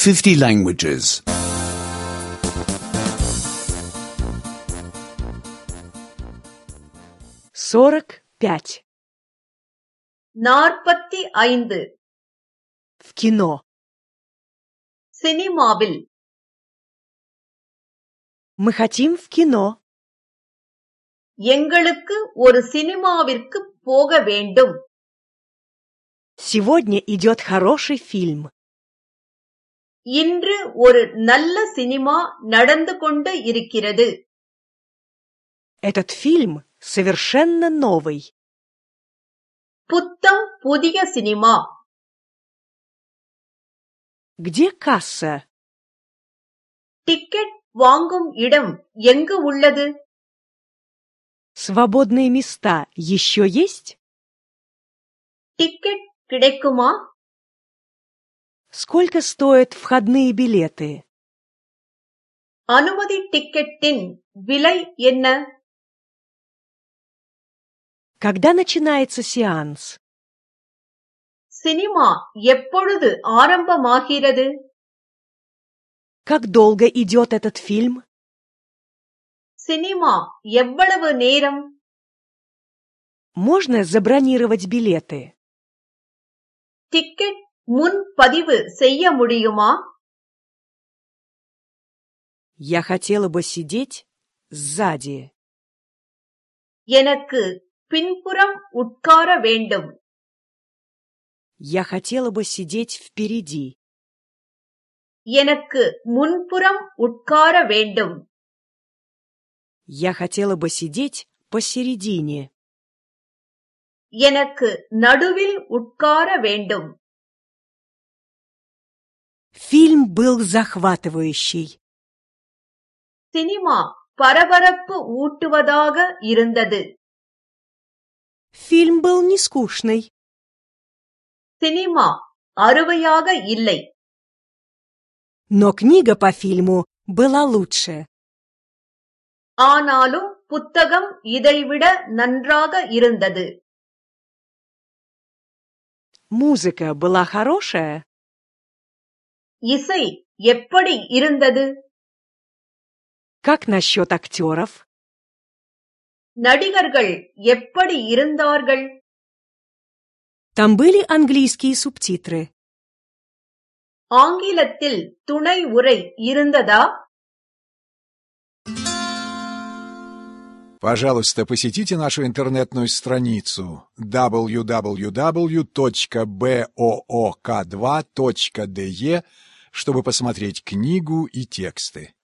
50 languages. 45. 45 В кино. சினிமாவில் Мы хотим в кино. எங்களுக்கு ஒரு சினிமாவிற்கு போக வேண்டும். Сегодня идет хороший фильм. இன்று ஒரு நல்ல சினிமா நடந்து கொண்டு இருக்கிறது. Этот фильм совершенно новый. புத்தம் புதிய சினிமா. Где касса? டிக்கெட் வாங்கும் இடம் எங்கு உள்ளது? Свободные места еще есть? டிக்கெட் கிடைக்குமா? Сколько стоят входные билеты? அனுமதி டிக்கெட்டின் விலை என்ன? Когда начинается сеанс? சினிமா எப்பொழுது ஆரம்பமாகிறது? Как долго идет этот фильм? சினிமா எவ்வளவு நேரம்? Можно забронировать билеты? டிக்கெட் முன்பதிவு செய்ய முடியுமா? Я хотела бы сидеть сзади. எனக்கு பின்புறம் உட்கார வேண்டும். Я хотела бы сидеть впереди. எனக்கு முன்புறம் உட்கார வேண்டும். Я хотела бы сидеть посередине. எனக்கு நடுவில் உட்கார வேண்டும். Фильм был захватывающий. சினிமா பரபரப்பு ஊட்டுவதாக இருந்தது. Фильм был не скучный. சினிமா அருமையாக இல்லை. Но книга по фильму была лучше. ஆனாலும் புத்தகம் இதைவிட நன்றாக இருந்தது. Музыка была хорошая. இசை எப்படி இருந்தது? Как насчет актеров? நடிகர்கள் எப்படி இருந்தார்கள்? Там были английские субтитры. ஆங்கிலத்தில் துணை உரை இருந்ததா? Пожалуйста, посетите нашу интернетную страницу www.book2.de, чтобы посмотреть книгу и тексты.